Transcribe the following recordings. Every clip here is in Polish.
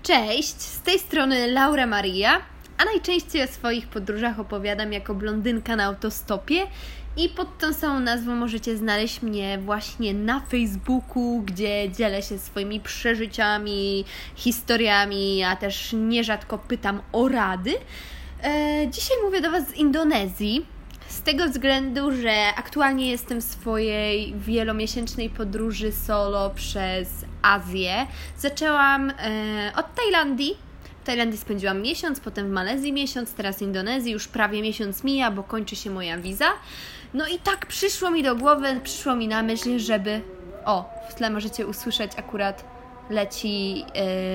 Cześć, z tej strony Laura Maria, a najczęściej o swoich podróżach opowiadam jako blondynka na autostopie i pod tą samą nazwą możecie znaleźć mnie właśnie na Facebooku, gdzie dzielę się swoimi przeżyciami, historiami, a też nierzadko pytam o rady. Dzisiaj mówię do Was z Indonezji. Z tego względu, że aktualnie jestem w swojej wielomiesięcznej podróży solo przez Azję. Zaczęłam od Tajlandii. W Tajlandii spędziłam miesiąc, potem w Malezji miesiąc, teraz w Indonezji już prawie miesiąc mija, bo kończy się moja wiza. No i tak przyszło mi na myśl, żeby... w tle możecie usłyszeć, akurat leci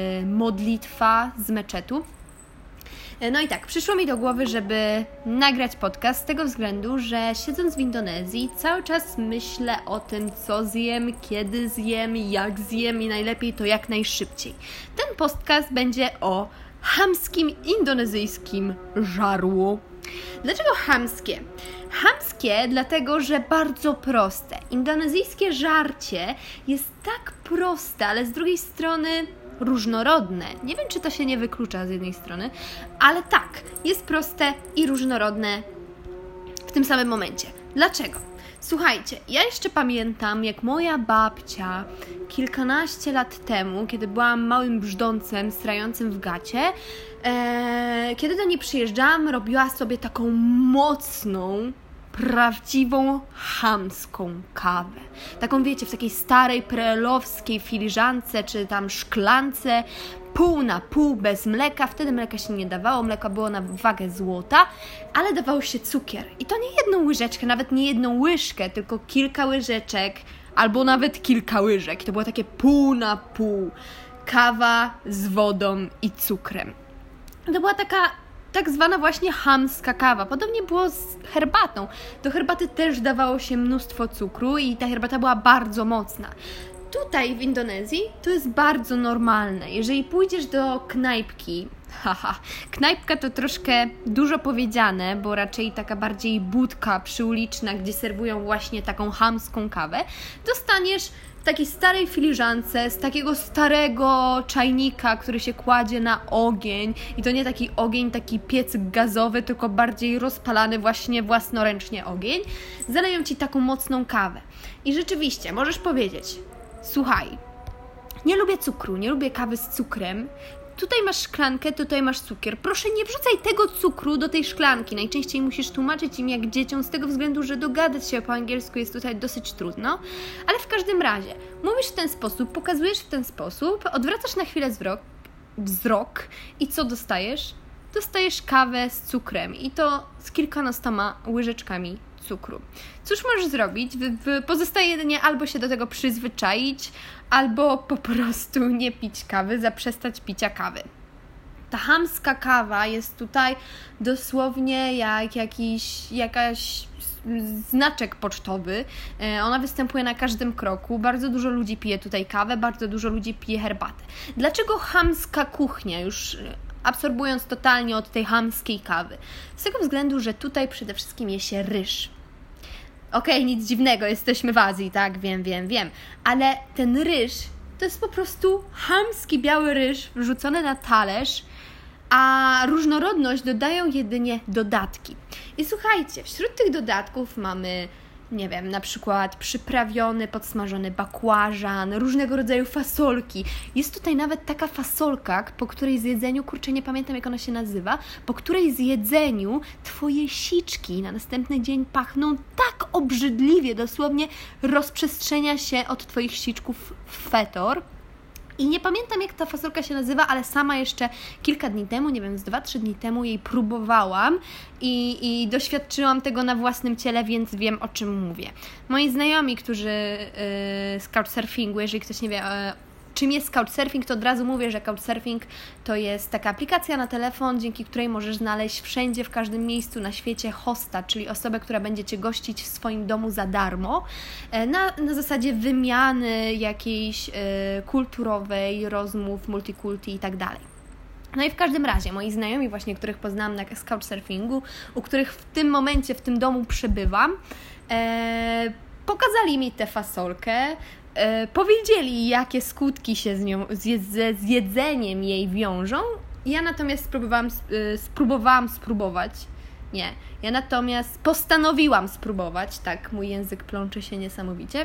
modlitwa z meczetu. No i tak, przyszło mi do głowy, żeby nagrać podcast z tego względu, że siedząc w Indonezji cały czas myślę o tym, co zjem, kiedy zjem, jak zjem i najlepiej to jak najszybciej. Ten podcast będzie o chamskim indonezyjskim żarło. Dlaczego chamskie? Chamskie dlatego, że bardzo proste. Indonezyjskie żarcie jest tak proste, ale z drugiej strony różnorodne. Nie wiem, czy to się nie wyklucza z jednej strony, ale tak, jest proste i różnorodne w tym samym momencie. Dlaczego? Słuchajcie, ja jeszcze pamiętam, jak moja babcia kilkanaście lat temu, kiedy byłam małym brzdącem strającym w gacie, kiedy do niej przyjeżdżałam, robiła sobie taką mocną, prawdziwą chamską kawę. Taką, wiecie, w takiej starej preelowskiej filiżance czy tam szklance, pół na pół, bez mleka. Wtedy mleka się nie dawało, mleko było na wagę złota, ale dawało się cukier. I to nie jedną łyżeczkę, nawet nie jedną łyżkę, tylko kilka łyżeczek, albo nawet kilka łyżek. I to było takie pół na pół. Kawa z wodą i cukrem. To była taka tak zwana właśnie chamska kawa. Podobnie było z herbatą. Do herbaty też dawało się mnóstwo cukru i ta herbata była bardzo mocna. Tutaj w Indonezji to jest bardzo normalne. Jeżeli pójdziesz do knajpki, knajpka to troszkę dużo powiedziane, bo raczej taka bardziej budka przyuliczna, gdzie serwują właśnie taką chamską kawę, dostaniesz w takiej starej filiżance, z takiego starego czajnika, który się kładzie na ogień i to nie taki ogień, taki piecyk gazowy, tylko bardziej rozpalany właśnie własnoręcznie ogień, zaleją Ci taką mocną kawę. I rzeczywiście, możesz powiedzieć, słuchaj, nie lubię cukru, nie lubię kawy z cukrem, tutaj masz szklankę, tutaj masz cukier. Proszę, nie wrzucaj tego cukru do tej szklanki. Najczęściej musisz tłumaczyć im jak dzieciom z tego względu, że dogadać się po angielsku jest tutaj dosyć trudno. Ale w każdym razie, mówisz w ten sposób, pokazujesz w ten sposób, odwracasz na chwilę wzrok i co dostajesz? Dostajesz kawę z cukrem i to z kilkunastoma łyżeczkami cukru. Cóż możesz zrobić? Pozostaje jedynie albo się do tego przyzwyczaić, albo po prostu nie pić kawy, zaprzestać picia kawy. Ta chamska kawa jest tutaj dosłownie jak jakaś znaczek pocztowy. Ona występuje na każdym kroku. Bardzo dużo ludzi pije tutaj kawę, bardzo dużo ludzi pije herbatę. Dlaczego chamska kuchnia? Już absorbując totalnie od tej chamskiej kawy. Z tego względu, że tutaj przede wszystkim je się ryż. Okej, nic dziwnego, jesteśmy w Azji, tak? Wiem. Ale ten ryż to jest po prostu chamski biały ryż wrzucony na talerz, a różnorodność dodają jedynie dodatki. I słuchajcie, wśród tych dodatków mamy, nie wiem, na przykład przyprawiony, podsmażony bakłażan, różnego rodzaju fasolki. Jest tutaj nawet taka fasolka, po której zjedzeniu, kurczę, nie pamiętam jak ona się nazywa, po której zjedzeniu Twoje siczki na następny dzień pachną tak obrzydliwie, dosłownie rozprzestrzenia się od Twoich siczków fetor. I nie pamiętam jak ta fasolka się nazywa, ale sama jeszcze kilka dni temu, nie wiem, z 2-3 dni temu jej próbowałam i doświadczyłam tego na własnym ciele, więc wiem o czym mówię. Moi znajomi, którzy z couchsurfingu, jeżeli ktoś nie wie czym jest couchsurfing, to od razu mówię, że couchsurfing to jest taka aplikacja na telefon, dzięki której możesz znaleźć wszędzie, w każdym miejscu na świecie hosta, czyli osobę, która będzie Cię gościć w swoim domu za darmo, na zasadzie wymiany jakiejś kulturowej, rozmów, multikulti i tak dalej. No i w każdym razie moi znajomi właśnie, których poznałam na couchsurfingu, u których w tym momencie w tym domu przebywam, pokazali mi tę fasolkę, powiedzieli, jakie skutki się ze zjedzeniem jej wiążą. Ja natomiast Ja natomiast postanowiłam spróbować, tak, mój język plącze się niesamowicie.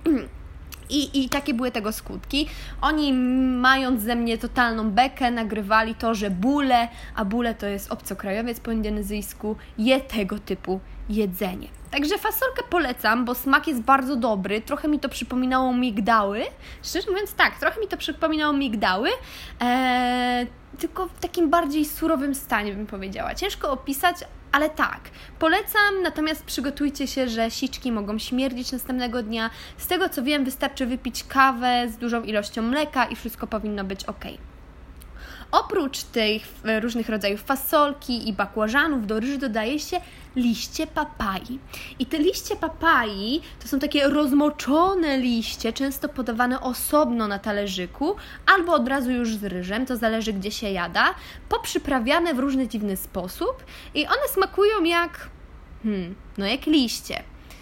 I takie były tego skutki. Oni, mając ze mnie totalną bekę, nagrywali to, że bule, a bule to jest obcokrajowiec po indonezyjsku, je tego typu jedzenie. Także fasolkę polecam, bo smak jest bardzo dobry. Trochę mi to przypominało migdały. Szczerze mówiąc tak, trochę mi to przypominało migdały, tylko w takim bardziej surowym stanie, bym powiedziała. Ciężko opisać, ale tak, polecam, natomiast przygotujcie się, że siczki mogą śmierdzić następnego dnia. Z tego co wiem, wystarczy wypić kawę z dużą ilością mleka i wszystko powinno być ok. Oprócz tych różnych rodzajów fasolki i bakłażanów do ryżu dodaje się liście papai. I te liście papai to są takie rozmoczone liście, często podawane osobno na talerzyku albo od razu już z ryżem, to zależy gdzie się jada, poprzyprawiane w różny dziwny sposób i one smakują jak jak liście.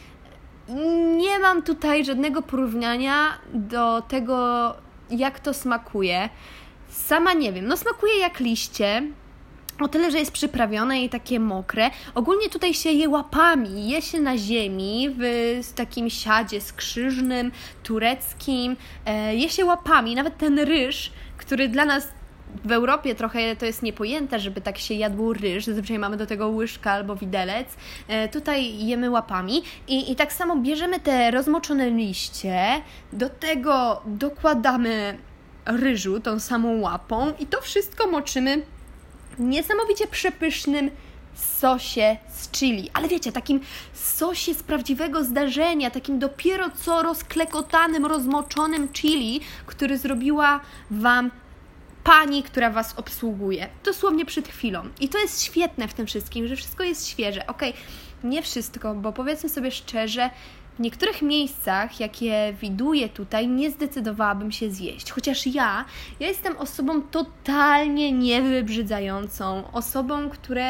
Nie mam tutaj żadnego porównania do tego, jak to smakuje. Sama nie wiem, smakuje jak liście, o tyle, że jest przyprawione i takie mokre. Ogólnie tutaj się je łapami, je się na ziemi w takim siadzie skrzyżnym, tureckim, je się łapami. Nawet ten ryż, który dla nas w Europie trochę to jest niepojęte, żeby tak się jadło ryż, zazwyczaj mamy do tego łyżkę albo widelec, tutaj jemy łapami i tak samo bierzemy te rozmoczone liście, do tego dokładamy ryżu tą samą łapą i to wszystko moczymy w niesamowicie przepysznym sosie z chili. Ale wiecie, takim sosie z prawdziwego zdarzenia, takim dopiero co rozklekotanym, rozmoczonym chili, który zrobiła Wam pani, która Was obsługuje. Dosłownie przed chwilą. I to jest świetne w tym wszystkim, że wszystko jest świeże. Okej, nie wszystko, bo powiedzmy sobie szczerze, w niektórych miejscach, jakie widuję tutaj, nie zdecydowałabym się zjeść. Chociaż ja jestem osobą totalnie niewybrzydzającą. Osobą,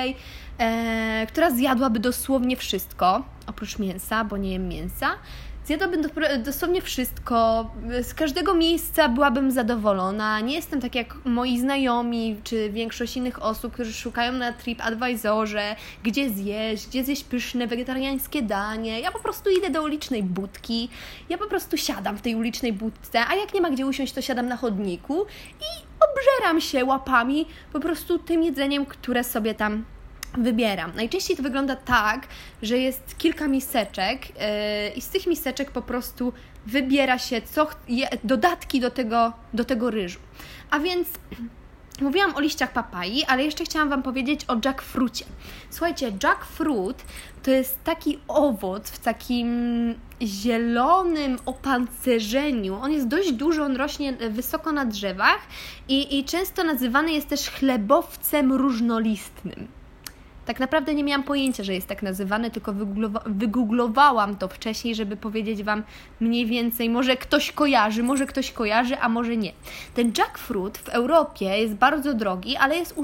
która zjadłaby dosłownie wszystko, oprócz mięsa, bo nie jem mięsa. Zjadłabym dosłownie wszystko, z każdego miejsca byłabym zadowolona. Nie jestem tak jak moi znajomi, czy większość innych osób, którzy szukają na TripAdvisorze, gdzie zjeść pyszne wegetariańskie danie. Ja po prostu idę do ulicznej budki, ja po prostu siadam w tej ulicznej budce, a jak nie ma gdzie usiąść, to siadam na chodniku i obżeram się łapami po prostu tym jedzeniem, które sobie tam wybieram. Najczęściej to wygląda tak, że jest kilka miseczek i z tych miseczek po prostu wybiera się dodatki do tego ryżu. A więc mówiłam o liściach papai, ale jeszcze chciałam Wam powiedzieć o jackfrucie. Słuchajcie, jackfruit to jest taki owoc w takim zielonym opancerzeniu. On jest dość duży, on rośnie wysoko na drzewach i często nazywany jest też chlebowcem różnolistnym. Tak naprawdę nie miałam pojęcia, że jest tak nazywany, tylko wygooglowałam to wcześniej, żeby powiedzieć Wam mniej więcej, może ktoś kojarzy, a może nie. Ten jackfruit w Europie jest bardzo drogi, ale jest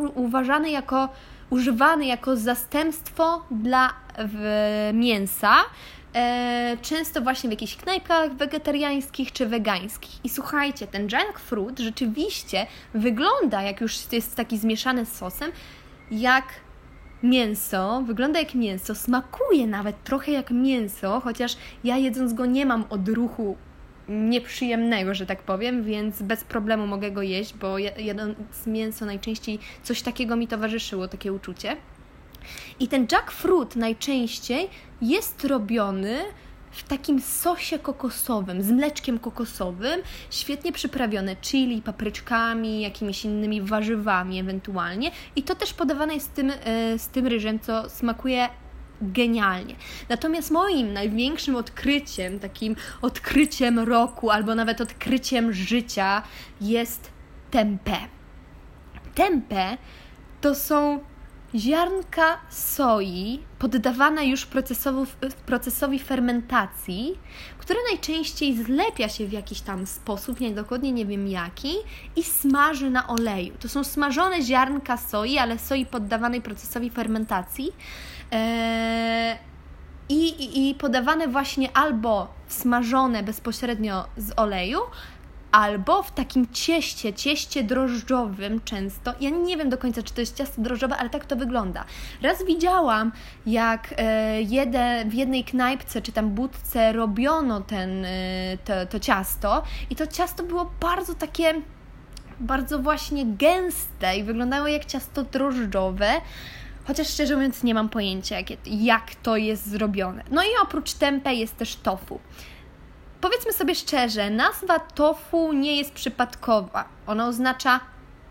używany jako zastępstwo dla mięsa, często właśnie w jakichś knajpkach wegetariańskich czy wegańskich. I słuchajcie, ten jackfruit rzeczywiście wygląda, jak już jest taki zmieszany z sosem, wygląda jak mięso, smakuje nawet trochę jak mięso, chociaż ja jedząc go nie mam odruchu nieprzyjemnego, że tak powiem, więc bez problemu mogę go jeść, bo jadąc mięso najczęściej coś takiego mi towarzyszyło, takie uczucie. I ten jackfruit najczęściej jest robiony w takim sosie kokosowym, z mleczkiem kokosowym, świetnie przyprawione chili, papryczkami, jakimiś innymi warzywami ewentualnie i to też podawane jest z tym ryżem, co smakuje genialnie. Natomiast moim największym odkryciem, takim odkryciem roku albo nawet odkryciem życia jest tempeh. Tempeh to są ziarnka soi poddawane już procesowi fermentacji, które najczęściej zlepia się w jakiś tam sposób, dokładnie nie wiem jaki, i smaży na oleju. To są smażone ziarnka soi, ale soi poddawanej procesowi fermentacji. i podawane właśnie albo smażone bezpośrednio z oleju, albo w takim cieście drożdżowym często. Ja nie wiem do końca, czy to jest ciasto drożdżowe, ale tak to wygląda. Raz widziałam, jak w jednej knajpce czy tam budce robiono to ciasto i to ciasto było bardzo takie, bardzo właśnie gęste i wyglądało jak ciasto drożdżowe, chociaż szczerze mówiąc nie mam pojęcia, jak to jest zrobione. No i oprócz tempeh jest też tofu. Powiedzmy sobie szczerze, nazwa tofu nie jest przypadkowa. Ona oznacza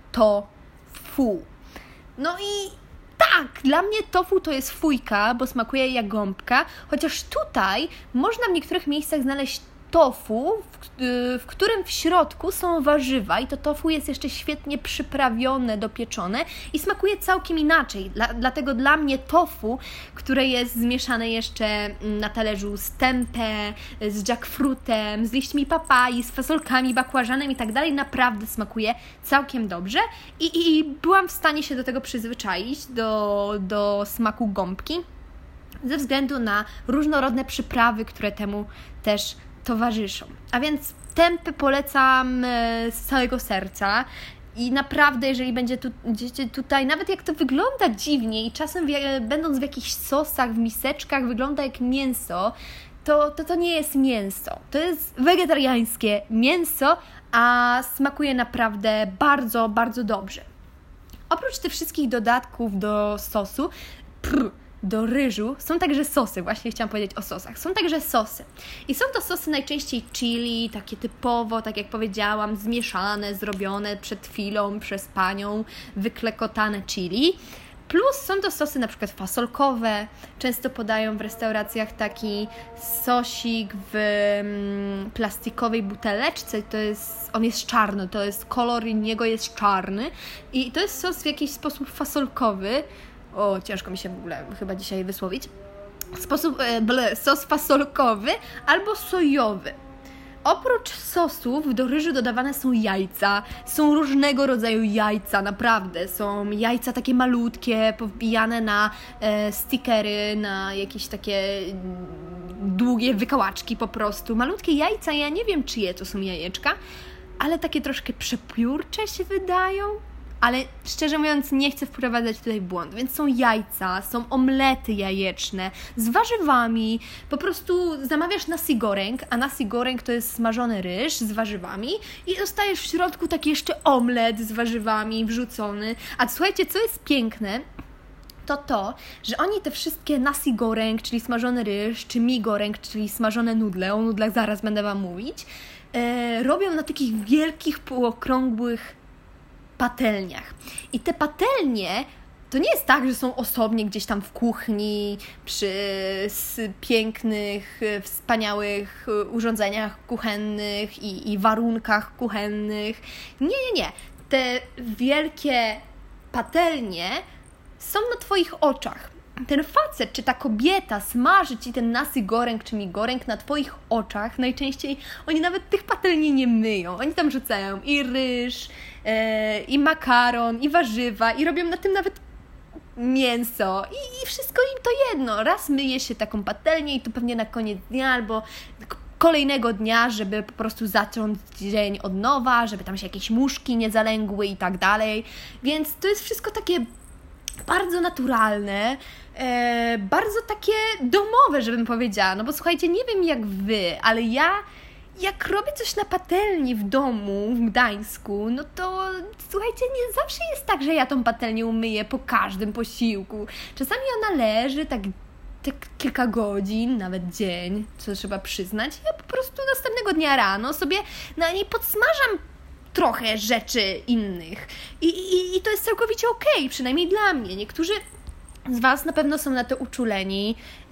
tofu. No i tak, dla mnie tofu to jest fujka, bo smakuje jak gąbka, chociaż tutaj można w niektórych miejscach znaleźć tofu, w którym w środku są warzywa i to tofu jest jeszcze świetnie przyprawione, dopieczone i smakuje całkiem inaczej. Dlatego dla mnie tofu, które jest zmieszane jeszcze na talerzu z tempeh, z jackfruitem, z liśćmi papai, z fasolkami, bakłażanem i tak dalej, naprawdę smakuje całkiem dobrze i byłam w stanie się do tego przyzwyczaić, do smaku gąbki, ze względu na różnorodne przyprawy, które temu też towarzyszą. A więc tempeh polecam z całego serca i naprawdę, jeżeli będziecie tutaj, nawet jak to wygląda dziwnie i czasem będąc w jakichś sosach, w miseczkach, wygląda jak mięso, to nie jest mięso. To jest wegetariańskie mięso, a smakuje naprawdę bardzo, bardzo dobrze. Oprócz tych wszystkich dodatków do sosu, do ryżu są także sosy, właśnie chciałam powiedzieć o sosach. Są także sosy. I są to sosy najczęściej chili, takie typowo, tak jak powiedziałam, zmieszane, zrobione przed chwilą przez panią, wyklekotane chili. Plus są to sosy na przykład fasolkowe. Często podają w restauracjach taki sosik w plastikowej buteleczce. On jest czarny, to jest kolor niego jest czarny. I to jest sos w jakiś sposób fasolkowy. Ciężko mi się w ogóle chyba dzisiaj wysłowić. Sos fasolkowy albo sojowy. Oprócz sosów do ryżu dodawane są jajca. Są różnego rodzaju jajca, naprawdę. Są jajca takie malutkie, powbijane na stickery, na jakieś takie długie wykałaczki po prostu. Malutkie jajca, ja nie wiem czyje to są jajeczka, ale takie troszkę przepiórcze się wydają. Ale szczerze mówiąc nie chcę wprowadzać tutaj w błąd, więc są jajca, są omlety jajeczne z warzywami, po prostu zamawiasz nasi goreng, a nasi goreng to jest smażony ryż z warzywami i dostajesz w środku taki jeszcze omlet z warzywami wrzucony, a słuchajcie, co jest piękne, to, że oni te wszystkie nasi goreng, czyli smażony ryż, czy mi goreng, czyli smażone nudle, o nudlach zaraz będę Wam mówić, robią na takich wielkich, półokrągłych patelniach. I te patelnie to nie jest tak, że są osobnie gdzieś tam w kuchni przy pięknych, wspaniałych urządzeniach kuchennych i warunkach kuchennych. Nie. Te wielkie patelnie są na Twoich oczach. Ten facet czy ta kobieta smaży Ci ten nasi goreng czy mi goreng na Twoich oczach. Najczęściej oni nawet tych patelni nie myją. Oni tam rzucają i ryż, i makaron, i warzywa i robią na tym nawet mięso i wszystko im to jedno. Raz myje się taką patelnię i to pewnie na koniec dnia albo kolejnego dnia, żeby po prostu zacząć dzień od nowa, żeby tam się jakieś muszki nie zalęgły i tak dalej. Więc to jest wszystko takie bardzo naturalne, bardzo takie domowe, żebym powiedziała. No bo słuchajcie, nie wiem jak Wy, ale ja jak robię coś na patelni w domu w Gdańsku, no to słuchajcie, nie zawsze jest tak, że ja tą patelnię umyję po każdym posiłku. Czasami ona leży tak kilka godzin, nawet dzień, co trzeba przyznać. Ja po prostu następnego dnia rano sobie na niej podsmażam trochę rzeczy innych. I to jest całkowicie okej, przynajmniej dla mnie. Niektórzy z Was na pewno są na to uczuleni.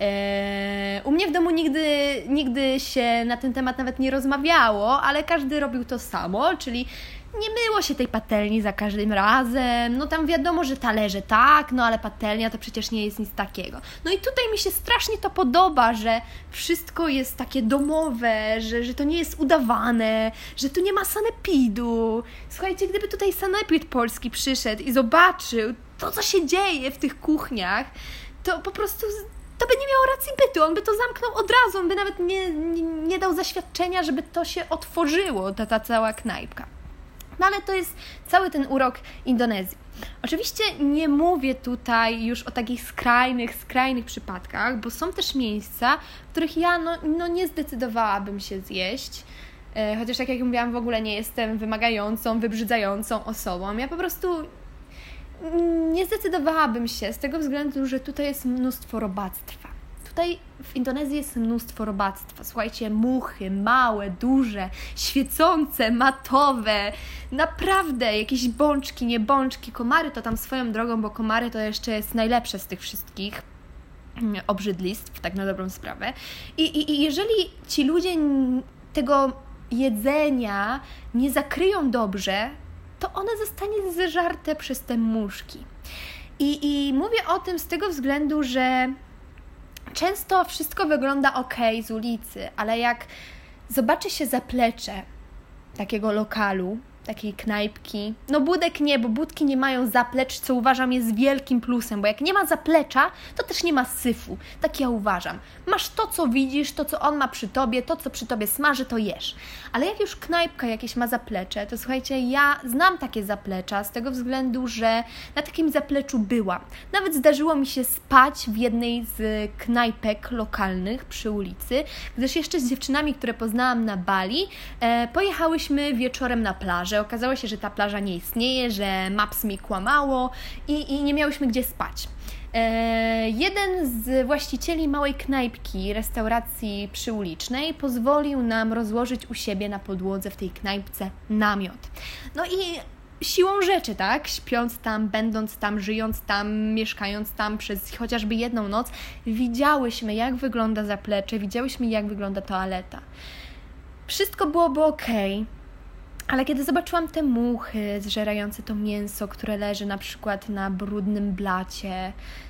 U mnie w domu nigdy się na ten temat nawet nie rozmawiało, ale każdy robił to samo, czyli nie myło się tej patelni za każdym razem. No tam wiadomo, że talerze tak, no ale patelnia to przecież nie jest nic takiego. No i tutaj mi się strasznie to podoba, że wszystko jest takie domowe, że to nie jest udawane, że tu nie ma sanepidu. Słuchajcie, gdyby tutaj sanepid polski przyszedł i zobaczył to, co się dzieje w tych kuchniach, to po prostu to to by nie miało racji bytu, on by to zamknął od razu, on by nawet nie dał zaświadczenia, żeby to się otworzyło, ta cała knajpka. No ale to jest cały ten urok Indonezji. Oczywiście nie mówię tutaj już o takich skrajnych przypadkach, bo są też miejsca, w których ja nie zdecydowałabym się zjeść. Chociaż tak jak mówiłam, w ogóle nie jestem wymagającą, wybrzydzającą osobą. Ja po prostu nie zdecydowałabym się z tego względu, że tutaj jest mnóstwo robactwa. Tutaj w Indonezji jest mnóstwo robactwa. Słuchajcie, muchy, małe, duże, świecące, matowe, naprawdę jakieś bączki, nie bączki, komary to tam swoją drogą, bo komary to jeszcze jest najlepsze z tych wszystkich obrzydlistw, tak na dobrą sprawę. I jeżeli ci ludzie tego jedzenia nie zakryją dobrze, to one zostanie zeżarte przez te muszki. I mówię o tym z tego względu, że często wszystko wygląda okej z ulicy, ale jak zobaczy się zaplecze takiego lokalu, takiej knajpki, budek nie, bo budki nie mają zaplecz, co uważam jest wielkim plusem, bo jak nie ma zaplecza, to też nie ma syfu, tak ja uważam. Masz to, co widzisz, to, co on ma przy tobie, to, co przy tobie smaży, to jesz. Ale jak już knajpka jakieś ma zaplecze, to słuchajcie, ja znam takie zaplecza z tego względu, że na takim zapleczu byłam. Nawet zdarzyło mi się spać w jednej z knajpek lokalnych przy ulicy, gdyż jeszcze z dziewczynami, które poznałam na Bali, pojechałyśmy wieczorem na plażę. Okazało się, że ta plaża nie istnieje, że Maps mi kłamało i nie miałyśmy gdzie spać. Jeden z właścicieli małej knajpki, restauracji przyulicznej pozwolił nam rozłożyć u siebie na podłodze w tej knajpce namiot. No i siłą rzeczy, tak? Śpiąc tam, będąc tam, żyjąc tam, mieszkając tam przez chociażby jedną noc, widziałyśmy, jak wygląda zaplecze, widziałyśmy, jak wygląda toaleta. Wszystko byłoby okej. Ale kiedy zobaczyłam te muchy zżerające to mięso, które leży na przykład na brudnym blacie,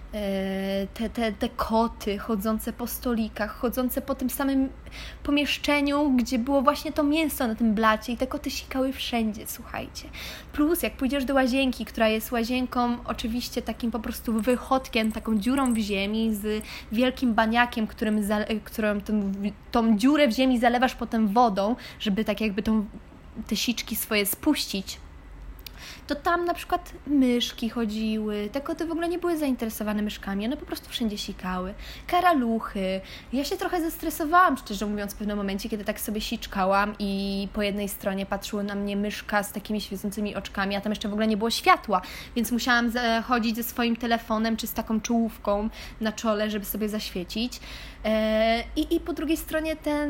te koty chodzące po stolikach, chodzące po tym samym pomieszczeniu, gdzie było właśnie to mięso na tym blacie i te koty sikały wszędzie, słuchajcie. Plus jak pójdziesz do łazienki, która jest łazienką oczywiście takim po prostu wychodkiem, taką dziurą w ziemi z wielkim baniakiem, którą tą dziurę w ziemi zalewasz potem wodą, żeby tak jakby te siczki swoje spuścić, to tam na przykład myszki chodziły, te koty w ogóle nie były zainteresowane myszkami, one po prostu wszędzie sikały, karaluchy. Ja się trochę zestresowałam, szczerze mówiąc, w pewnym momencie, kiedy tak sobie siczkałam i po jednej stronie patrzyła na mnie myszka z takimi świecącymi oczkami, a tam jeszcze w ogóle nie było światła, więc musiałam chodzić ze swoim telefonem czy z taką czołówką na czole, żeby sobie zaświecić. I po drugiej stronie ten,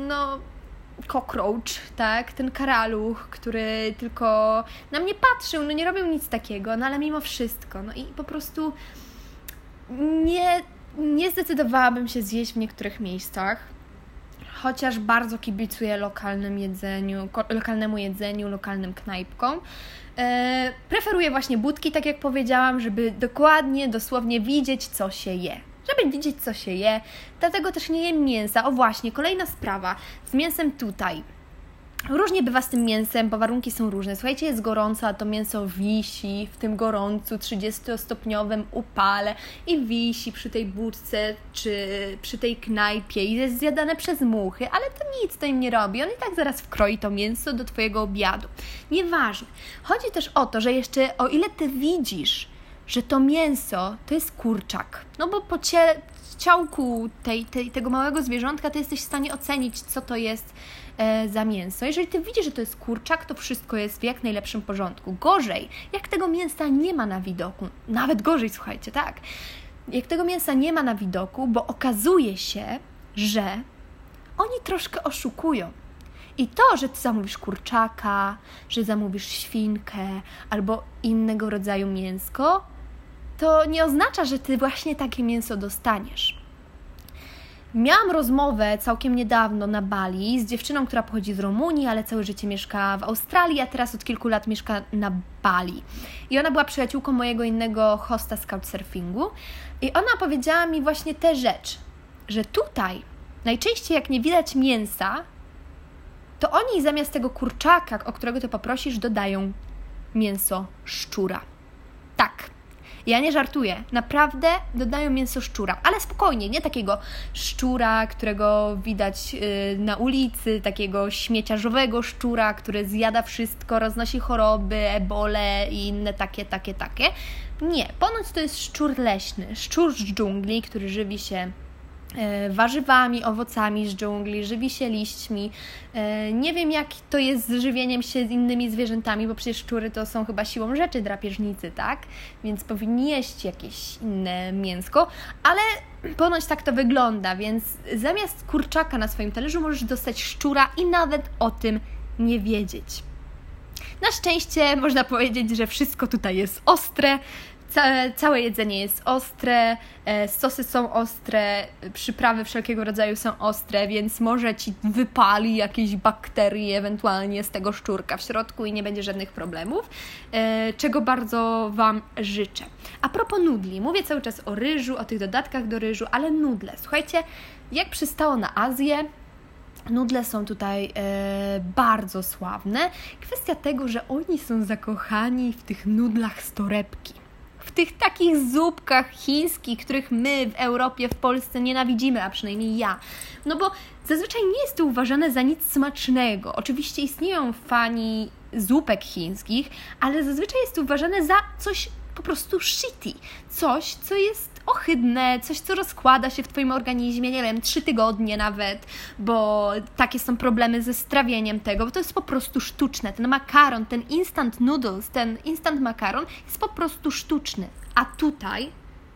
cockroach, tak, ten karaluch, który tylko na mnie patrzył, nie robił nic takiego, ale mimo wszystko, i po prostu nie zdecydowałabym się zjeść w niektórych miejscach, chociaż bardzo kibicuję lokalnemu jedzeniu, lokalnym knajpkom. Preferuję właśnie budki, tak jak powiedziałam, żeby dosłownie widzieć, co się je. Żeby widzieć, co się je, dlatego też nie jem mięsa. O właśnie, kolejna sprawa z mięsem tutaj. Różnie bywa z tym mięsem, bo warunki są różne. Słuchajcie, jest gorąco, a to mięso wisi w tym gorącu 30-stopniowym upale i wisi przy tej budce czy przy tej knajpie i jest zjadane przez muchy, ale to nic to im nie robi. On i tak zaraz wkroi to mięso do Twojego obiadu. Nieważne. Chodzi też o to, że jeszcze o ile Ty widzisz, że to mięso to jest kurczak. Bo po ciałku tego małego zwierzątka Ty jesteś w stanie ocenić, co to jest za mięso. Jeżeli Ty widzisz, że to jest kurczak, to wszystko jest w jak najlepszym porządku. Gorzej, jak tego mięsa nie ma na widoku, nawet gorzej, słuchajcie, tak, jak tego mięsa nie ma na widoku, bo okazuje się, że oni troszkę oszukują. I to, że Ty zamówisz kurczaka, że zamówisz świnkę albo innego rodzaju mięsko, to nie oznacza, że Ty właśnie takie mięso dostaniesz. Miałam rozmowę całkiem niedawno na Bali z dziewczyną, która pochodzi z Rumunii, ale całe życie mieszka w Australii, a teraz od kilku lat mieszka na Bali. I ona była przyjaciółką mojego innego hosta z couchsurfingu i ona powiedziała mi właśnie tę rzecz, że tutaj najczęściej jak nie widać mięsa, to oni zamiast tego kurczaka, o którego Ty poprosisz, dodają mięso szczura. Tak. Ja nie żartuję, naprawdę dodają mięso szczura, ale spokojnie, nie takiego szczura, którego widać na ulicy, takiego śmieciarzowego szczura, który zjada wszystko, roznosi choroby, ebole i inne takie. Nie, ponoć to jest szczur leśny, szczur z dżungli, który żywi się warzywami, owocami z dżungli, żywi się liśćmi. Nie wiem, jak to jest z żywieniem się z innymi zwierzętami, bo przecież szczury to są chyba siłą rzeczy drapieżnicy, tak? Więc powinni jeść jakieś inne mięsko, ale ponoć tak to wygląda, więc zamiast kurczaka na swoim talerzu możesz dostać szczura i nawet o tym nie wiedzieć. Na szczęście można powiedzieć, że wszystko tutaj jest ostre, całe jedzenie jest ostre, sosy są ostre, przyprawy wszelkiego rodzaju są ostre, więc może Ci wypali jakieś bakterie ewentualnie z tego szczurka w środku i nie będzie żadnych problemów, czego bardzo Wam życzę. A propos nudli, mówię cały czas o ryżu, o tych dodatkach do ryżu, ale nudle, słuchajcie, jak przystało na Azję, nudle są tutaj bardzo sławne. Kwestia tego, że oni są zakochani w tych nudlach z torebki. W tych takich zupkach chińskich, których my w Europie, w Polsce nienawidzimy, a przynajmniej ja. No bo zazwyczaj nie jest to uważane za nic smacznego. Oczywiście istnieją fani zupek chińskich, ale zazwyczaj jest to uważane za coś po prostu shitty. Coś, co jest ohydne, coś, co rozkłada się w Twoim organizmie, nie wiem, 3 tygodnie nawet, bo takie są problemy ze strawieniem tego, bo to jest po prostu sztuczne. Ten makaron, ten instant noodles, ten instant makaron jest po prostu sztuczny. A tutaj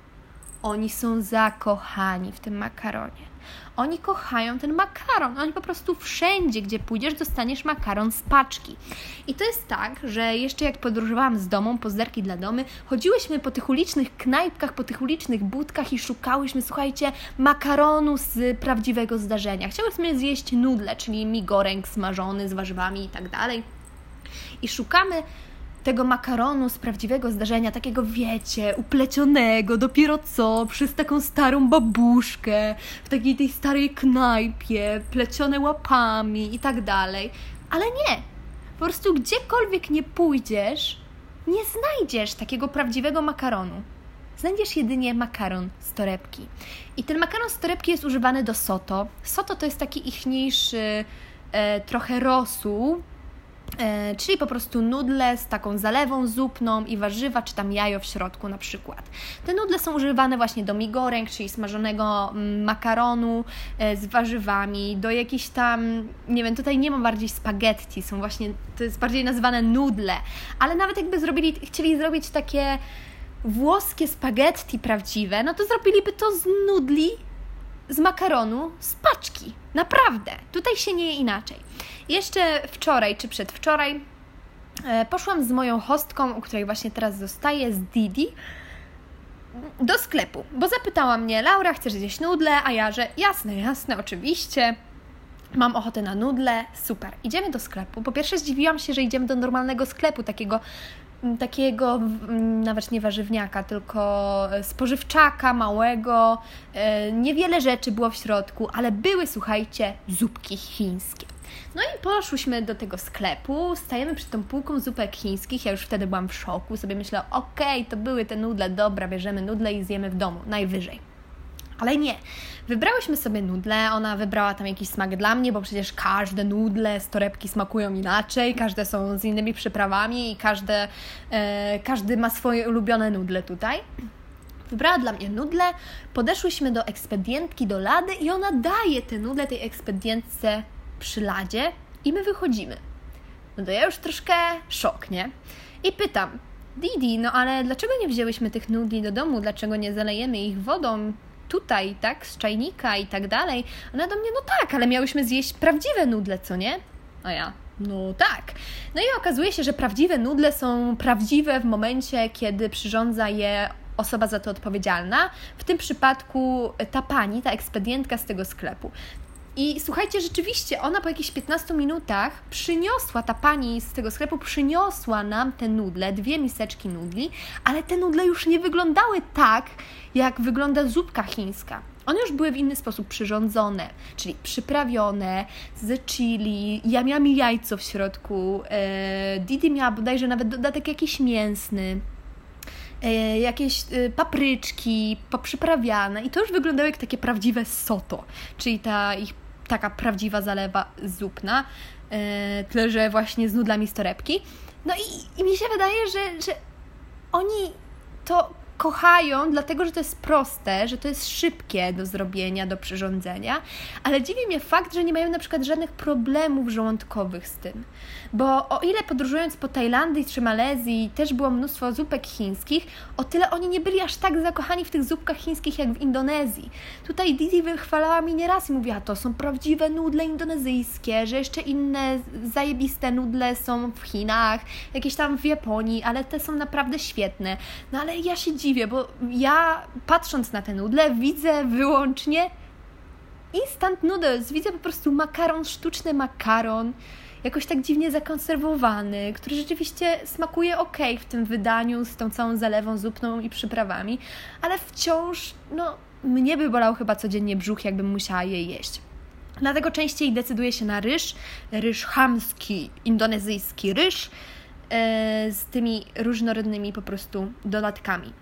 oni są zakochani w tym makaronie. Oni kochają ten makaron. Oni po prostu wszędzie, gdzie pójdziesz, dostaniesz makaron z paczki. I to jest tak, że jeszcze jak podróżowałam z domą, pozderki dla domy, chodziłyśmy po tych ulicznych knajpkach, po tych ulicznych budkach i szukałyśmy, słuchajcie, makaronu z prawdziwego zdarzenia. Chciałyśmy zjeść nudle, czyli migoreng smażony z warzywami i tak dalej. I szukamy tego makaronu z prawdziwego zdarzenia, takiego wiecie, uplecionego dopiero co przez taką starą babuszkę w takiej tej starej knajpie, plecione łapami i tak dalej. Ale nie, po prostu gdziekolwiek nie pójdziesz, nie znajdziesz takiego prawdziwego makaronu. Znajdziesz jedynie makaron z torebki. I ten makaron z torebki jest używany do soto. Soto to jest taki ichniejszy trochę rosół, czyli po prostu nudle z taką zalewą zupną i warzywa, czy tam jajo w środku na przykład. Te nudle są używane właśnie do migoreng, czyli smażonego makaronu z warzywami, do jakichś tam, nie wiem, tutaj nie ma bardziej spaghetti, są właśnie, to jest bardziej nazywane nudle, ale nawet jakby chcieli zrobić takie włoskie spaghetti prawdziwe, no to zrobiliby to z nudli, z makaronu, z paczki. Naprawdę. Tutaj się nie je inaczej. Jeszcze wczoraj czy przedwczoraj poszłam z moją hostką, u której właśnie teraz zostaję, z Didi, do sklepu, bo zapytała mnie: Laura, chcesz zjeść nudle? A ja, że jasne, oczywiście. Mam ochotę na nudle, super. Idziemy do sklepu. Po pierwsze zdziwiłam się, że idziemy do normalnego sklepu, takiego nawet nie warzywniaka, tylko spożywczaka małego. Niewiele rzeczy było w środku, ale były, słuchajcie, zupki chińskie. No i poszłyśmy do tego sklepu, stajemy przed tą półką zupek chińskich, ja już wtedy byłam w szoku, sobie myślę, okej, to były te nudle, dobra, bierzemy nudle i zjemy w domu, najwyżej. Ale nie, wybrałyśmy sobie nudle, ona wybrała tam jakiś smak dla mnie, bo przecież każde nudle z torebki smakują inaczej, każde są z innymi przyprawami i każdy ma swoje ulubione nudle tutaj. Wybrała dla mnie nudle, podeszłyśmy do ekspedientki, do lady i ona daje te nudle tej ekspedientce przy ladzie i my wychodzimy. No to ja już troszkę szok, nie? I pytam: Didi, no ale dlaczego nie wzięłyśmy tych nudli do domu? Dlaczego nie zalejemy ich wodą tutaj, tak, z czajnika i tak dalej? Ona do mnie: no tak, ale miałyśmy zjeść prawdziwe nudle, co nie? A ja: no tak. No i okazuje się, że prawdziwe nudle są prawdziwe w momencie, kiedy przyrządza je osoba za to odpowiedzialna. W tym przypadku ta pani, ta ekspedientka z tego sklepu. I słuchajcie, rzeczywiście ona po jakichś 15 minutach ta pani z tego sklepu przyniosła nam te nudle, 2 miseczki nudli, ale te nudle już nie wyglądały tak, jak wygląda zupka chińska. One już były w inny sposób przyrządzone, czyli przyprawione z chili, ja miałam jajco w środku, Didi miała bodajże nawet dodatek jakiś mięsny. jakieś papryczki poprzyprawiane i to już wyglądało jak takie prawdziwe soto, czyli ta ich taka prawdziwa zalewa zupna, tyle że właśnie z nudlami z torebki. No i mi się wydaje, że oni to kochają, dlatego że to jest proste, że to jest szybkie do zrobienia, do przyrządzenia, ale dziwi mnie fakt, że nie mają na przykład żadnych problemów żołądkowych z tym. Bo o ile podróżując po Tajlandii czy Malezji też było mnóstwo zupek chińskich, o tyle oni nie byli aż tak zakochani w tych zupkach chińskich jak w Indonezji. Tutaj Didi wychwalała mi nieraz i mówiła, to są prawdziwe nudle indonezyjskie, że jeszcze inne zajebiste nudle są w Chinach, jakieś tam w Japonii, ale te są naprawdę świetne. No ale ja się dziwię, bo ja patrząc na te nudle widzę wyłącznie instant noodles, widzę po prostu makaron, sztuczny makaron, jakoś tak dziwnie zakonserwowany, który rzeczywiście smakuje okej w tym wydaniu z tą całą zalewą zupną i przyprawami, ale wciąż, mnie by bolał chyba codziennie brzuch, jakbym musiała je jeść. Dlatego częściej decyduję się na ryż chamski, indonezyjski ryż z tymi różnorodnymi po prostu dodatkami.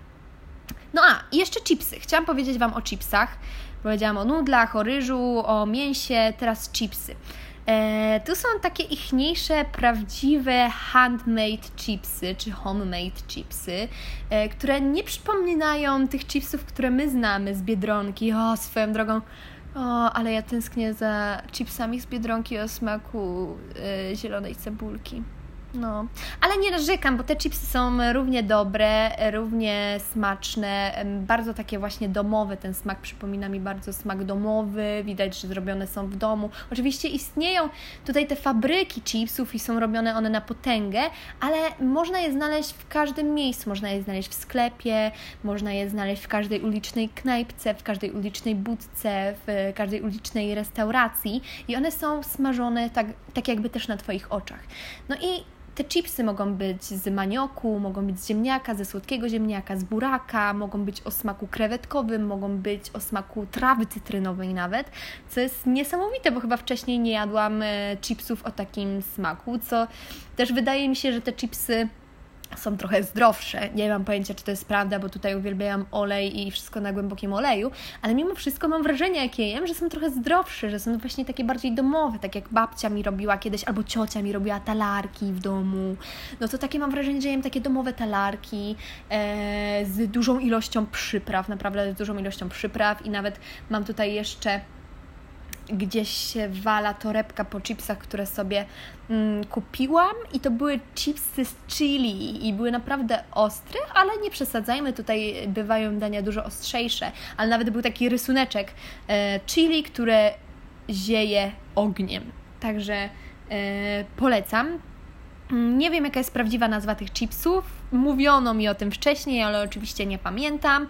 I jeszcze chipsy. Chciałam powiedzieć Wam o chipsach. Powiedziałam o nudlach, o ryżu, o mięsie, teraz chipsy. Tu są takie ichniejsze, prawdziwe handmade chipsy, czy homemade chipsy, które nie przypominają tych chipsów, które my znamy z Biedronki. Swoją drogą, ale ja tęsknię za chipsami z Biedronki o smaku zielonej cebulki. Ale nie narzekam, bo te chipsy są równie dobre, równie smaczne, bardzo takie właśnie domowe, ten smak przypomina mi bardzo smak domowy, widać, że zrobione są w domu. Oczywiście istnieją tutaj te fabryki chipsów i są robione one na potęgę, ale można je znaleźć w każdym miejscu, można je znaleźć w sklepie, można je znaleźć w każdej ulicznej knajpce, w każdej ulicznej budce, w każdej ulicznej restauracji i one są smażone tak jakby też na Twoich oczach. I te chipsy mogą być z manioku, mogą być z ziemniaka, ze słodkiego ziemniaka, z buraka, mogą być o smaku krewetkowym, mogą być o smaku trawy cytrynowej nawet, co jest niesamowite, bo chyba wcześniej nie jadłam chipsów o takim smaku, co też wydaje mi się, że te chipsy są trochę zdrowsze. Nie mam pojęcia, czy to jest prawda, bo tutaj uwielbiam olej i wszystko na głębokim oleju, ale mimo wszystko mam wrażenie, jak je jem, że są trochę zdrowsze, że są właśnie takie bardziej domowe, tak jak babcia mi robiła kiedyś, albo ciocia mi robiła talarki w domu. To takie mam wrażenie, że jem takie domowe talarki z dużą ilością przypraw, naprawdę z dużą ilością przypraw i nawet mam tutaj jeszcze gdzieś się wala torebka po chipsach, które sobie kupiłam i to były chipsy z chili i były naprawdę ostre, ale nie przesadzajmy, tutaj bywają dania dużo ostrzejsze, ale nawet był taki rysuneczek chili, które zieje ogniem, także polecam. Nie wiem, jaka jest prawdziwa nazwa tych chipsów, mówiono mi o tym wcześniej, ale oczywiście nie pamiętam.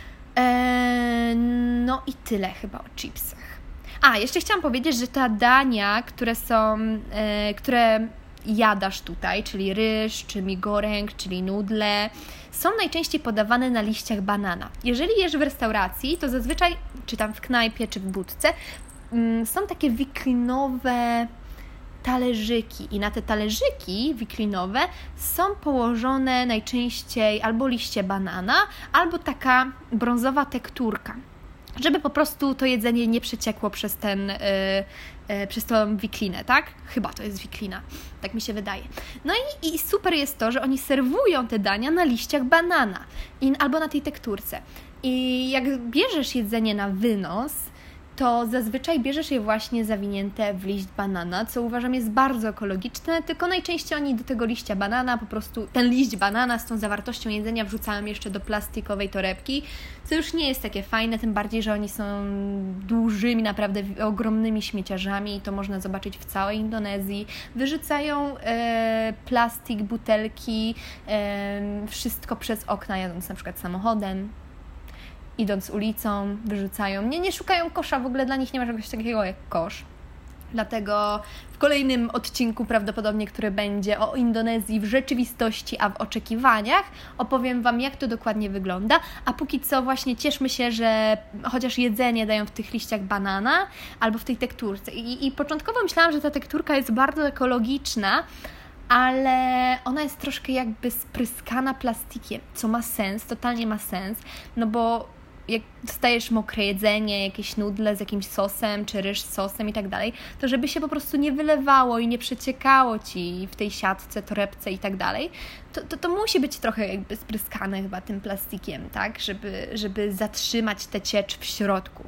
I tyle chyba o chipsach. Jeszcze chciałam powiedzieć, że te dania, które jadasz tutaj, czyli ryż, czy mi goreng, czyli nudle, są najczęściej podawane na liściach banana. Jeżeli jesz w restauracji, to zazwyczaj, czy tam w knajpie, czy w budce, są takie wiklinowe talerzyki i na te talerzyki wiklinowe są położone najczęściej albo liście banana, albo taka brązowa tekturka, żeby po prostu to jedzenie nie przeciekło przez tą wiklinę, tak? Chyba to jest wiklina, tak mi się wydaje. I super jest to, że oni serwują te dania na liściach banana albo na tej tekturce. I jak bierzesz jedzenie na wynos, to zazwyczaj bierzesz je właśnie zawinięte w liść banana, co uważam jest bardzo ekologiczne, tylko najczęściej oni do tego liścia banana po prostu ten liść banana z tą zawartością jedzenia wrzucają jeszcze do plastikowej torebki, co już nie jest takie fajne, tym bardziej, że oni są dużymi, naprawdę ogromnymi śmieciarzami i to można zobaczyć w całej Indonezji. Wyrzucają plastik, butelki, wszystko przez okna, jadąc na przykład samochodem. Idąc ulicą, wyrzucają. Nie szukają kosza, w ogóle dla nich nie ma czegoś takiego jak kosz. Dlatego w kolejnym odcinku prawdopodobnie, który będzie o Indonezji w rzeczywistości, a w oczekiwaniach, opowiem Wam, jak to dokładnie wygląda. A póki co właśnie cieszmy się, że chociaż jedzenie dają w tych liściach banana albo w tej tekturce. I początkowo myślałam, że ta tekturka jest bardzo ekologiczna, ale ona jest troszkę jakby spryskana plastikiem, co ma sens, totalnie ma sens, no bo jak dostajesz mokre jedzenie, jakieś nudle z jakimś sosem, czy ryż z sosem i tak dalej, to żeby się po prostu nie wylewało i nie przeciekało Ci w tej siatce, torebce i tak dalej, to musi być trochę jakby spryskane chyba tym plastikiem, tak, żeby zatrzymać tę ciecz w środku.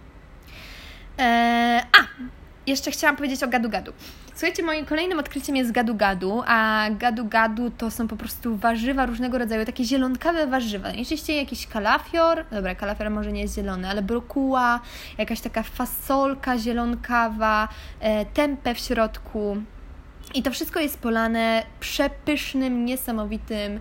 Jeszcze chciałam powiedzieć o gadu-gadu. Słuchajcie, moim kolejnym odkryciem jest gadu-gadu, a gadu-gadu to są po prostu warzywa różnego rodzaju, takie zielonkawe warzywa. Najczęściej jakiś kalafior, dobra, kalafior może nie jest zielony, ale brokuła, jakaś taka fasolka zielonkawa, tempeh w środku. I to wszystko jest polane przepysznym, niesamowitym,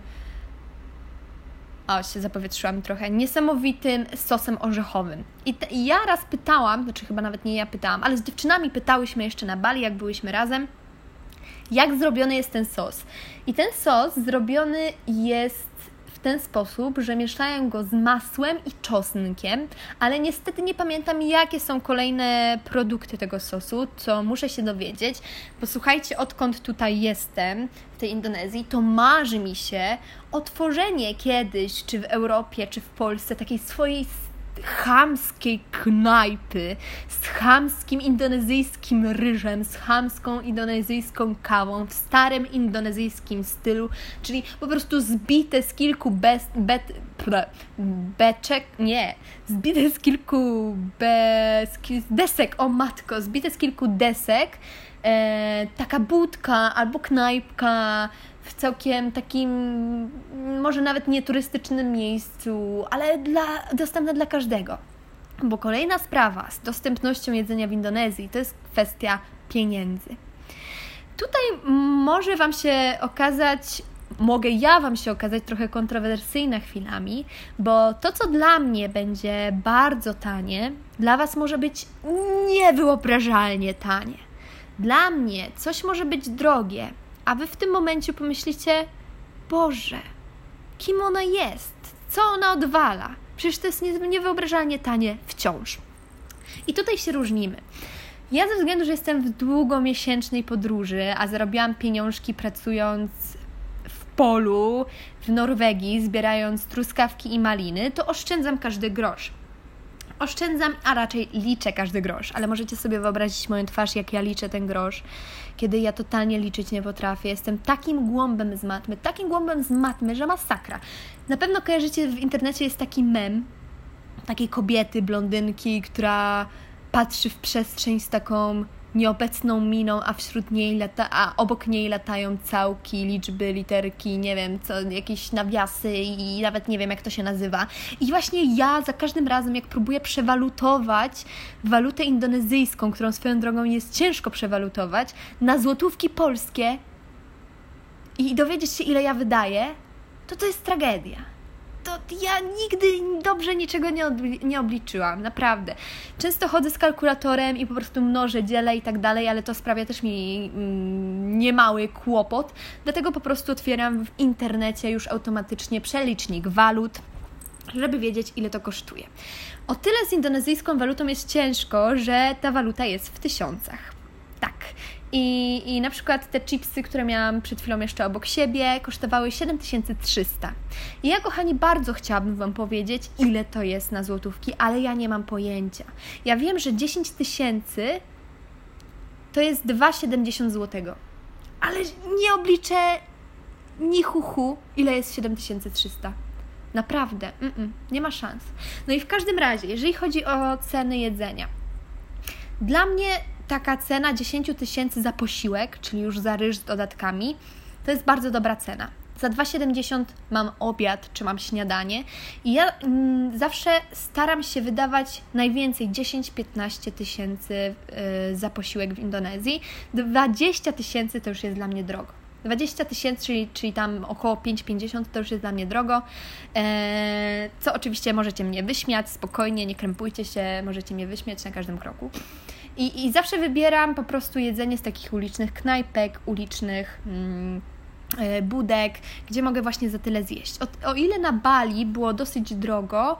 się zapowietrzyłam trochę, niesamowitym sosem orzechowym. I ja raz pytałam, znaczy chyba nawet nie ja pytałam, ale z dziewczynami pytałyśmy jeszcze na Bali, jak byłyśmy razem, jak zrobiony jest ten sos. I ten sos zrobiony jest w ten sposób, że mieszają go z masłem i czosnkiem, ale niestety nie pamiętam, jakie są kolejne produkty tego sosu, co muszę się dowiedzieć, bo słuchajcie, odkąd tutaj jestem, w tej Indonezji, to marzy mi się otworzenie kiedyś, czy w Europie, czy w Polsce, takiej swojej chamskiej knajpy z chamskim indonezyjskim ryżem, z chamską indonezyjską kawą w starym indonezyjskim stylu, czyli po prostu zbite z kilku desek, o matko, zbite z kilku desek, taka budka albo knajpka w całkiem takim, może nawet nie turystycznym miejscu, ale dostępne dla każdego. Bo kolejna sprawa z dostępnością jedzenia w Indonezji to jest kwestia pieniędzy. Tutaj mogę ja Wam się okazać trochę kontrowersyjna chwilami, bo to, co dla mnie będzie bardzo tanie, dla Was może być niewyobrażalnie tanie. Dla mnie coś może być drogie, a Wy w tym momencie pomyślicie, Boże, kim ona jest? Co ona odwala? Przecież to jest niewyobrażalnie tanie wciąż. I tutaj się różnimy. Ja ze względu, że jestem w długomiesięcznej podróży, a zarobiłam pieniążki pracując w polu w Norwegii, zbierając truskawki i maliny, to oszczędzam każdy grosz. Oszczędzam, a raczej liczę każdy grosz, ale możecie sobie wyobrazić moją twarz, jak ja liczę ten grosz, kiedy ja totalnie liczyć nie potrafię. Jestem takim głąbem z matmy, że masakra. Na pewno kojarzycie, w internecie jest taki mem takiej kobiety, blondynki, która patrzy w przestrzeń z taką nieobecną miną, a obok niej latają całki, liczby, literki, nie wiem, jakieś nawiasy i nawet nie wiem, jak to się nazywa. I właśnie ja za każdym razem, jak próbuję przewalutować walutę indonezyjską, którą swoją drogą jest ciężko przewalutować, na złotówki polskie i dowiedzieć się, ile ja wydaję, to jest tragedia. To ja nigdy dobrze niczego nie obliczyłam, naprawdę. Często chodzę z kalkulatorem i po prostu mnożę, dzielę i tak dalej, ale to sprawia też mi niemały kłopot, dlatego po prostu otwieram w internecie już automatycznie przelicznik walut, żeby wiedzieć, ile to kosztuje. O tyle z indonezyjską walutą jest ciężko, że ta waluta jest w tysiącach. Tak. I na przykład te chipsy, które miałam przed chwilą jeszcze obok siebie, kosztowały 7300. I ja, kochani, bardzo chciałabym Wam powiedzieć, ile to jest na złotówki, ale ja nie mam pojęcia. Ja wiem, że 10 000 to jest 2,70 zł. Ale nie obliczę ni chuchu, ile jest 7300. Naprawdę, nie ma szans. No i w każdym razie, jeżeli chodzi o ceny jedzenia, dla mnie taka cena 10 000 za posiłek, czyli już za ryż z dodatkami, to jest bardzo dobra cena. Za 2,70 mam obiad, czy mam śniadanie i ja zawsze staram się wydawać najwięcej 10-15 tysięcy za posiłek w Indonezji. 20 000 to już jest dla mnie drogo. 20 000, czyli tam około 5,50 to już jest dla mnie drogo, co oczywiście możecie mnie wyśmiać, spokojnie, nie krępujcie się, możecie mnie wyśmiać na każdym kroku. I zawsze wybieram po prostu jedzenie z takich ulicznych knajpek, ulicznych budek, gdzie mogę właśnie za tyle zjeść. O ile na Bali było dosyć drogo,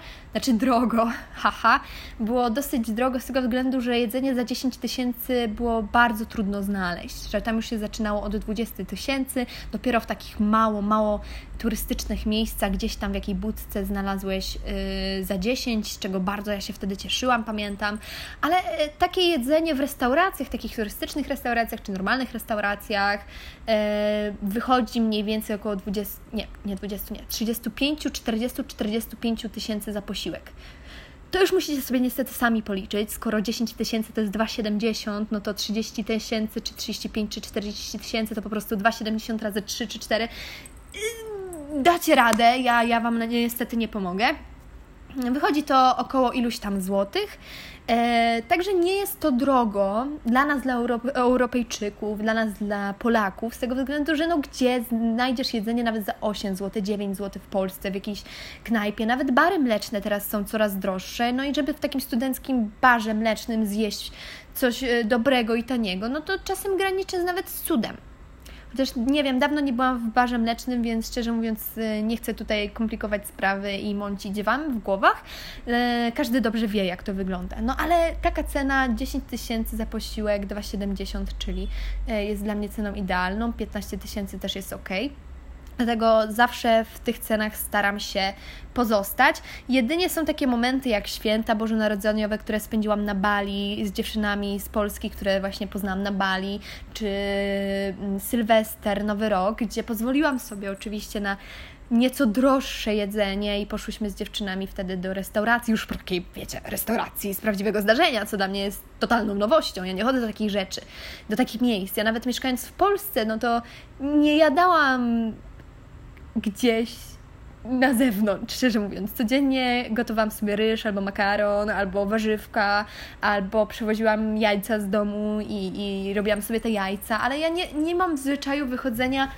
było dosyć drogo z tego względu, że jedzenie za 10 tysięcy było bardzo trudno znaleźć, że tam już się zaczynało od 20 tysięcy, dopiero w takich mało turystycznych miejscach, gdzieś tam w jakiej budce znalazłeś za 10, z czego bardzo ja się wtedy cieszyłam, pamiętam, ale takie jedzenie w restauracjach, takich turystycznych restauracjach, czy normalnych restauracjach wychodzi mniej więcej około 35, 40, 45 tysięcy za posiłek. To już musicie sobie niestety sami policzyć, skoro 10 tysięcy to jest 2,70, no to 30 tysięcy, czy 35, czy 40 tysięcy to po prostu 2,70 razy 3 czy 4. Dacie radę, ja Wam niestety nie pomogę. Wychodzi to około iluś tam złotych, także nie jest to drogo dla nas, dla Europejczyków, dla nas, dla Polaków, z tego względu, że no gdzie znajdziesz jedzenie nawet za 8 zł, 9 zł w Polsce, w jakiejś knajpie, nawet bary mleczne teraz są coraz droższe, no i żeby w takim studenckim barze mlecznym zjeść coś dobrego i taniego, no to czasem graniczy nawet z cudem. Chociaż nie wiem, dawno nie byłam w barze mlecznym, więc szczerze mówiąc nie chcę tutaj komplikować sprawy i mącić Wam w głowach. Każdy dobrze wie, jak to wygląda. No ale taka cena 10 tysięcy za posiłek, 2,70, czyli jest dla mnie ceną idealną. 15 tysięcy też jest ok. Dlatego zawsze w tych cenach staram się pozostać. Jedynie są takie momenty jak święta bożonarodzeniowe, które spędziłam na Bali z dziewczynami z Polski, które właśnie poznałam na Bali, czy Sylwester, Nowy Rok, gdzie pozwoliłam sobie oczywiście na nieco droższe jedzenie i poszłyśmy z dziewczynami wtedy do restauracji, już takiej, wiecie, restauracji z prawdziwego zdarzenia, co dla mnie jest totalną nowością. Ja nie chodzę do takich rzeczy, do takich miejsc. Ja nawet mieszkając w Polsce, no to nie jadałam gdzieś na zewnątrz, szczerze mówiąc. Codziennie gotowałam sobie ryż, albo makaron, albo warzywka, albo przywoziłam jajca z domu i robiłam sobie te jajca, ale ja nie mam w zwyczaju wychodzenia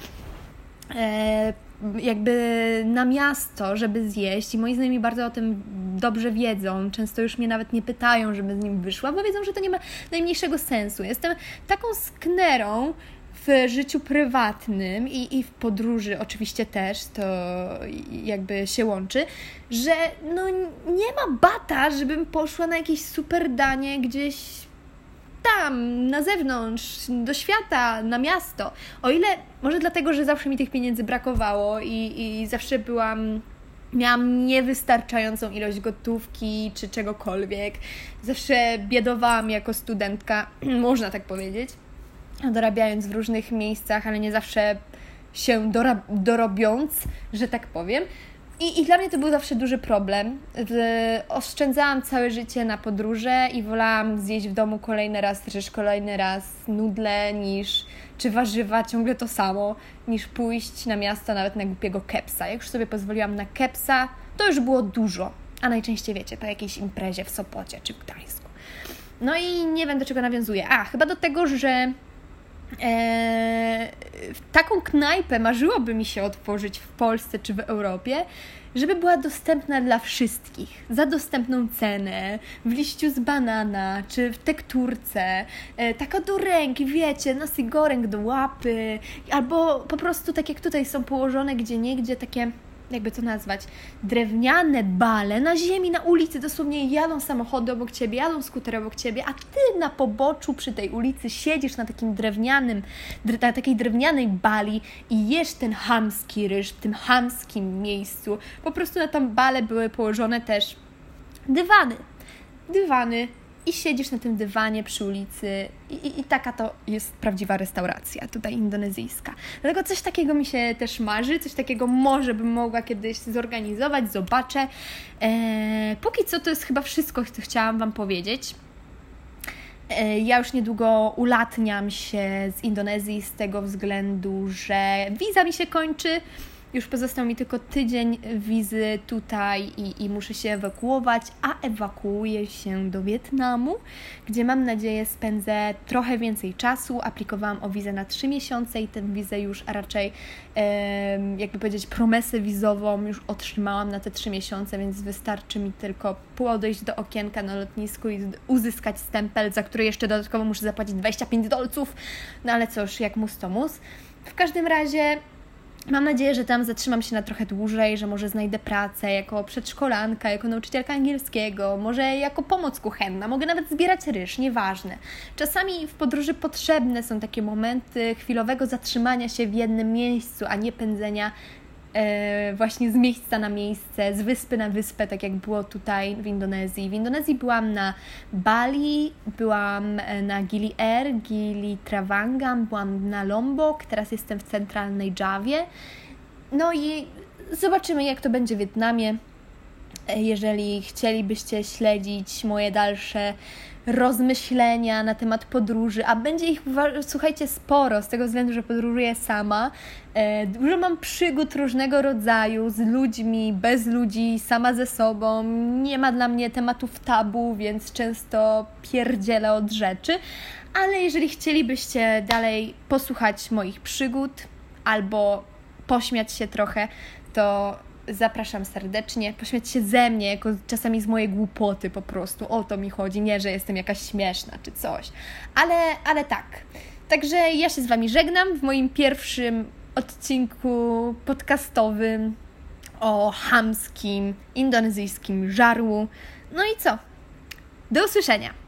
jakby na miasto, żeby zjeść i moi znajomi bardzo o tym dobrze wiedzą. Często już mnie nawet nie pytają, żebym z nim wyszła, bo wiedzą, że to nie ma najmniejszego sensu. Jestem taką sknerą w życiu prywatnym i w podróży oczywiście też, to jakby się łączy, że no nie ma bata, żebym poszła na jakieś super danie gdzieś tam, na zewnątrz, do świata, na miasto. O ile, może dlatego, że zawsze mi tych pieniędzy brakowało i zawsze miałam niewystarczającą ilość gotówki czy czegokolwiek. Zawsze biedowałam jako studentka, można tak powiedzieć, dorabiając w różnych miejscach, ale nie zawsze się dorobiąc, że tak powiem. I dla mnie to był zawsze duży problem. Oszczędzałam całe życie na podróże i wolałam zjeść w domu kolejny raz ryż, kolejny raz nudle, czy warzywa, ciągle to samo, niż pójść na miasto nawet na głupiego kepsa. Jak już sobie pozwoliłam na kepsa, to już było dużo. A najczęściej wiecie, po jakiejś imprezie w Sopocie czy w Gdańsku. No i nie wiem, do czego nawiązuję. Chyba do tego, że taką knajpę marzyłoby mi się otworzyć w Polsce czy w Europie, żeby była dostępna dla wszystkich, za dostępną cenę, w liściu z banana, czy w tekturce, taka do ręki, wiecie, nasi goreng do łapy, albo po prostu tak jak tutaj są położone gdzieniegdzie takie, jakby to nazwać, drewniane bale na ziemi, na ulicy, dosłownie jadą samochody obok Ciebie, jadą skutery obok Ciebie, a Ty na poboczu przy tej ulicy siedzisz na takim na takiej drewnianej bali i jesz ten chamski ryż w tym chamskim miejscu. Po prostu na tam bale były położone też dywany i siedzisz na tym dywanie przy ulicy i taka to jest prawdziwa restauracja tutaj indonezyjska. Dlatego coś takiego mi się też marzy, coś takiego może bym mogła kiedyś zorganizować, zobaczę. Póki co to jest chyba wszystko, co chciałam Wam powiedzieć. Ja już niedługo ulatniam się z Indonezji z tego względu, że wiza mi się kończy. Już pozostał mi tylko tydzień wizy tutaj i muszę się ewakuować, a ewakuuję się do Wietnamu, gdzie mam nadzieję spędzę trochę więcej czasu. Aplikowałam o wizę na 3 miesiące i tę wizę już, a raczej jakby powiedzieć promesę wizową już otrzymałam na te 3 miesiące, więc wystarczy mi tylko podejść do okienka na lotnisku i uzyskać stempel, za który jeszcze dodatkowo muszę zapłacić $25. No ale cóż, jak mus to mus. W każdym razie Mam nadzieję, że tam zatrzymam się na trochę dłużej, że może znajdę pracę jako przedszkolanka, jako nauczycielka angielskiego, może jako pomoc kuchenna, mogę nawet zbierać ryż, nieważne. Czasami w podróży potrzebne są takie momenty chwilowego zatrzymania się w jednym miejscu, a nie pędzenia właśnie z miejsca na miejsce, z wyspy na wyspę, tak jak było tutaj w Indonezji. W Indonezji byłam na Bali, byłam na Gili Air, Gili Trawangan, byłam na Lombok, teraz jestem w centralnej Jawie. No i zobaczymy, jak to będzie w Wietnamie. Jeżeli chcielibyście śledzić moje dalsze rozmyślenia na temat podróży, a będzie ich, słuchajcie, sporo, z tego względu, że podróżuję sama. Dużo mam przygód różnego rodzaju z ludźmi, bez ludzi, sama ze sobą. Nie ma dla mnie tematów tabu, więc często pierdzielę od rzeczy. Ale jeżeli chcielibyście dalej posłuchać moich przygód albo pośmiać się trochę, to zapraszam serdecznie, pośmiać się ze mnie, jako czasami z mojej głupoty po prostu. O to mi chodzi, nie, że jestem jakaś śmieszna czy coś. Ale tak. Także ja się z Wami żegnam w moim pierwszym odcinku podcastowym o chamskim, indonezyjskim żarłu. No i co? Do usłyszenia!